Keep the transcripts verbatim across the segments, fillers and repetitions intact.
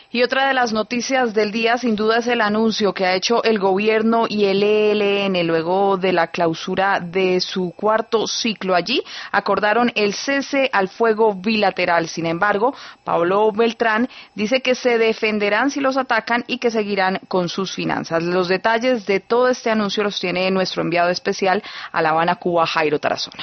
Y otra de las noticias del día sin duda es el anuncio que ha hecho el gobierno y el E L N luego de la clausura de su cuarto ciclo allí. Acordaron el cese al fuego bilateral. Sin embargo, Pablo Beltrán dice que se defenderán si los atacan y que seguirán con sus finanzas. Los detalles de todo este anuncio los tiene nuestro enviado especial a La Habana, Cuba, Jairo Tarazona.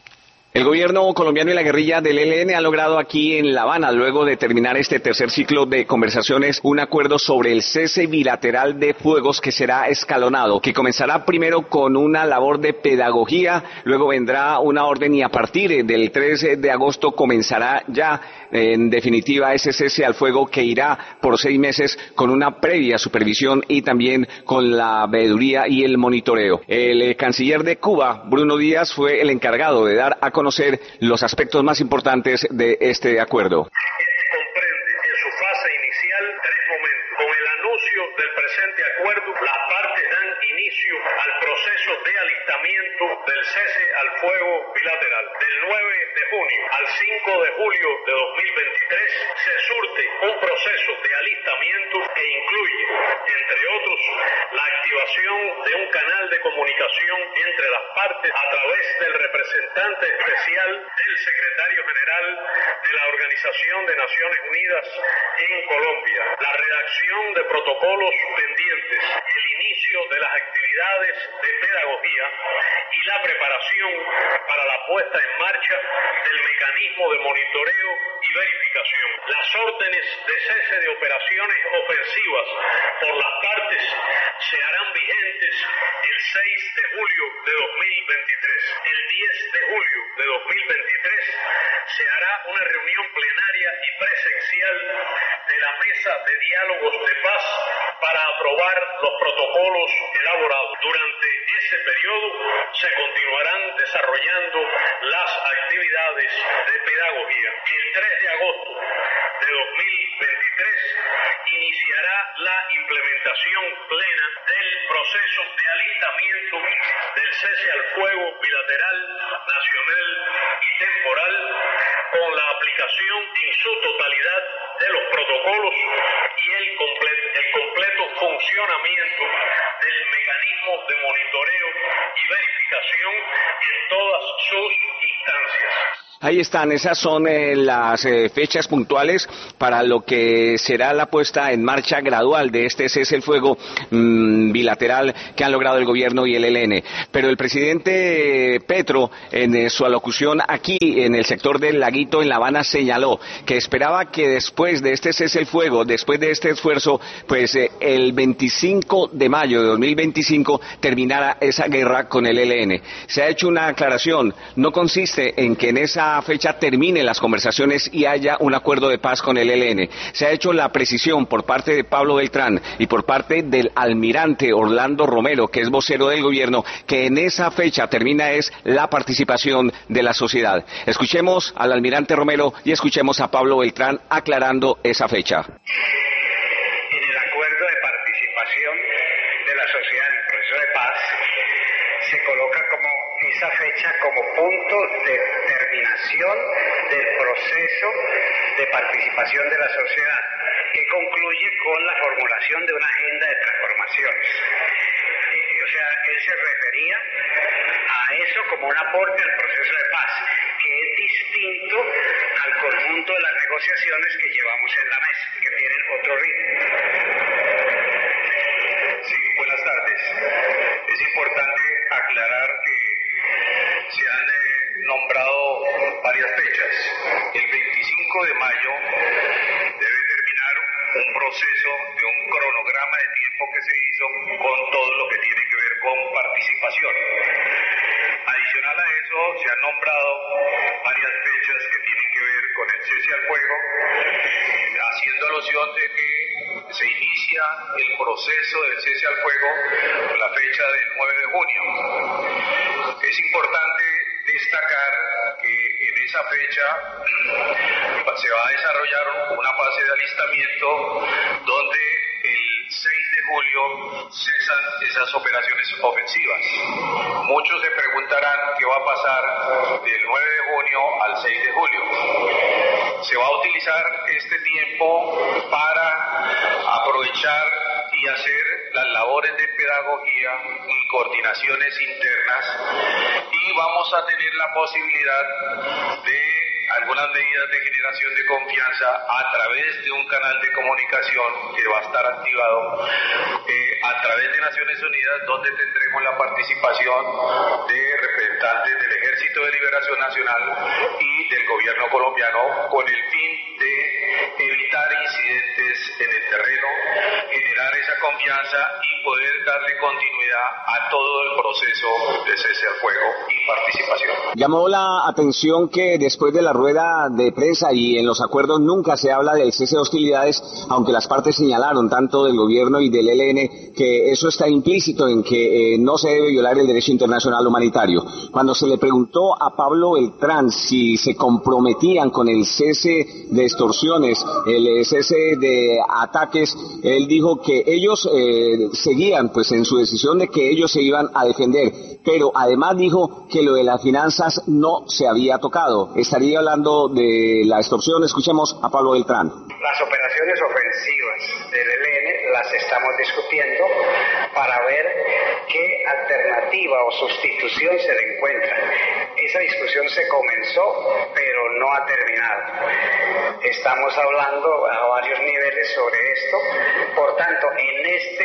El gobierno colombiano y la guerrilla del E L N han logrado aquí en La Habana, luego de terminar este tercer ciclo de conversaciones, un acuerdo sobre el cese bilateral de fuegos que será escalonado, que comenzará primero con una labor de pedagogía, luego vendrá una orden y a partir del tres de agosto comenzará ya en definitiva ese cese al fuego que irá por seis meses con una previa supervisión y también con la veeduría y el monitoreo. El canciller de Cuba, Bruno Díaz, fue el encargado de dar a conocer los aspectos más importantes de este acuerdo. Este comprende en su fase inicial tres momentos. Con el anuncio del presente acuerdo, las partes dan inicio al proceso de alistamiento del cese al fuego bilateral. Del nueve de junio al cinco de julio de dos mil veintitrés se surte un proceso de alistamiento que incluye, entre otros, la activación de un canal de comunicación entre las partes a través del representante especial del secretario general de la Organización de Naciones Unidas en Colombia, la redacción de protocolos pendientes, el inicio de las actividades de pedagogía y la preparación para la puesta en marcha del mecanismo de monitoreo y verificación. Las órdenes de cese de operaciones ofensivas por las partes se harán vigentes el seis de julio de dos mil veintitrés. El diez de julio de dos mil veintitrés se hará una reunión plenaria y presencial de la Mesa de Diálogos de Paz para aprobar los protocolos elaborados. Durante ese periodo se continuarán desarrollando las actividades de pedagogía. El tres de agosto de dos mil veintitrés iniciará la implementación plena del proceso de alistamiento del cese al fuego bilateral, nacional y temporal, con la aplicación en su totalidad de los protocolos y el completo, el completo funcionamiento del mecanismo de monitoreo y verificación en todas sus instancias. Ahí están, esas son eh, las eh, fechas puntuales para lo que será la puesta en marcha gradual de este cese el fuego mmm, bilateral que han logrado el gobierno y el E L N. Pero el presidente Petro, en eh, su alocución aquí en el sector del Laguito en La Habana, señaló que esperaba que después de este cese el fuego, después de este esfuerzo, pues eh, el veinticinco de mayo de dos mil veinticinco terminara esa guerra con el E L N. Se ha hecho una aclaración, no consiste en que en esa fecha termine las conversaciones y haya un acuerdo de paz con el E L N. Se ha hecho la precisión por parte de Pablo Beltrán y por parte del almirante Orlando Romero, que es vocero del gobierno, que en esa fecha termina es la participación de la sociedad. Escuchemos al almirante Romero y escuchemos a Pablo Beltrán aclarando esa fecha. En el acuerdo de participación de la sociedad en el proceso de paz se coloca como esa fecha como punto de terminación del proceso de participación de la sociedad, que concluye con la formulación de una agenda de transformaciones. Eh, o sea, él se refería a eso como un aporte al proceso de paz, que es distinto al conjunto de las negociaciones que llevamos en la mesa, que tienen otro ritmo. Sí, buenas tardes. Es importante aclarar que se han eh, nombrado varias fechas. El veinticinco de mayo debe terminar un proceso de un cronograma de tiempo que se hizo con todo lo que tiene que ver con participación. Adicional a eso, se han nombrado varias fechas que tienen que ver con el cese al fuego, haciendo alusión de que se inicia el proceso del cese al fuego con la fecha del nueve de junio. Es importante destacar que en esa fecha se va a desarrollar una fase de alistamiento donde el seis de julio cesan esas operaciones ofensivas. Muchos se preguntarán qué va a pasar del nueve de junio al seis de julio. Se va a utilizar este tiempo para impulsar y hacer las labores de pedagogía y coordinaciones internas, y vamos a tener la posibilidad de algunas medidas de generación de confianza a través de un canal de comunicación que va a estar activado eh, a través de Naciones Unidas, donde tendremos la participación de representantes del Ejército de Liberación Nacional y del gobierno colombiano, con el fin de evitar incidentes en el terreno, generar esa confianza y poder darle continuidad a todo el proceso de cese al fuego y participación. Llamó la atención que después de la rueda de prensa y en los acuerdos nunca se habla del cese de hostilidades, aunque las partes señalaron, tanto del gobierno y del E L N, que eso está implícito en que eh, no se debe violar el derecho internacional humanitario. Cuando se le preguntó a Pablo Beltrán si se comprometían con el cese de extorsiones, el cese de ataques, él dijo que ellos eh, seguían pues en su decisión de que ellos se iban a defender, pero además dijo que lo de las finanzas no se había tocado. Estaría hablando de la extorsión. Escuchemos a Pablo Beltrán. Las operaciones ofensivas del E L N las estamos discutiendo para ver qué alternativa o sustitución se le encuentra. Esa discusión se comenzó, pero no ha terminado. Estamos hablando a varios niveles sobre esto. Por tanto, en este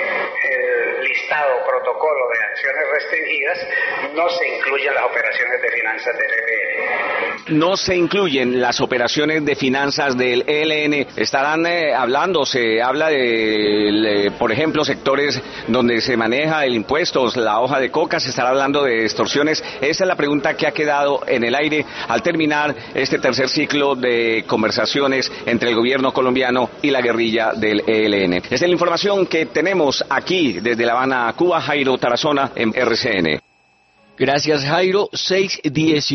eh, listado protocolo de acciones restringidas no se incluyen las operaciones de finanzas del E L N. No se incluyen las operaciones de finanzas del E L N. Estarán eh, hablando, se habla de, le, por ejemplo, sectores donde se maneja el impuesto, la hoja de coca, se estará hablando de extorsiones. Esa es la pregunta que ha quedado en el aire al terminar este tercer ciclo de conversaciones entre el gobierno colombiano y la guerrilla del E L N. Esta es la información que tenemos aquí desde La Habana, Cuba. Jairo Tarazona en R C N. Gracias, Jairo. seis diez